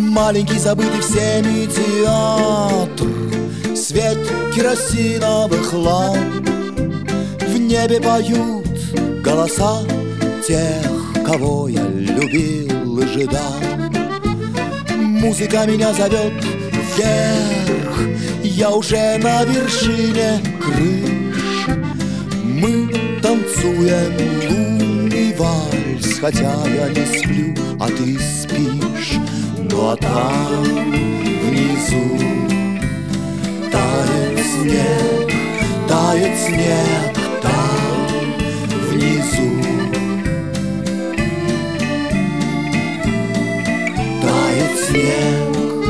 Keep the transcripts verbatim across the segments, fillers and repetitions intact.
Маленький, забытый всеми театр, свет керосиновых ламп. В небе поют голоса тех, кого я любил и ждал. Музыка меня зовет вверх, я уже на вершине крыш. Мы танцуем лунный вальс, хотя я не сплю, а ты спишь. Ну а там внизу тает снег, тает снег там внизу. Тает снег.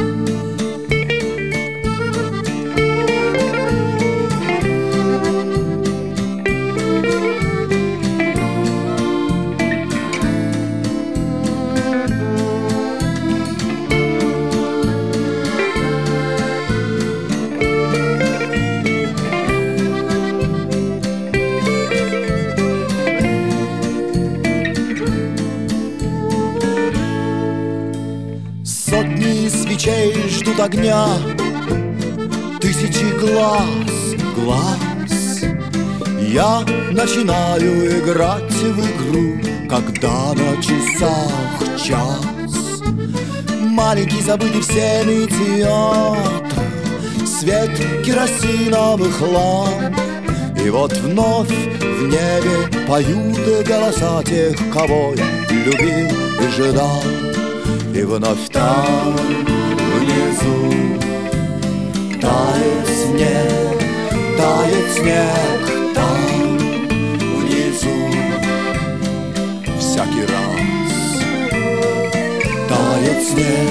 Сотни свечей ждут огня, тысячи глаз, глаз. Я начинаю играть в игру, когда на часах час. Маленький, забытый всеми театр, свет керосиновых ламп. И вот вновь в небе поют голоса тех, кого я любил и ждал. И вновь там внизу тает снег, тает снег там внизу. Всякий раз тает снег.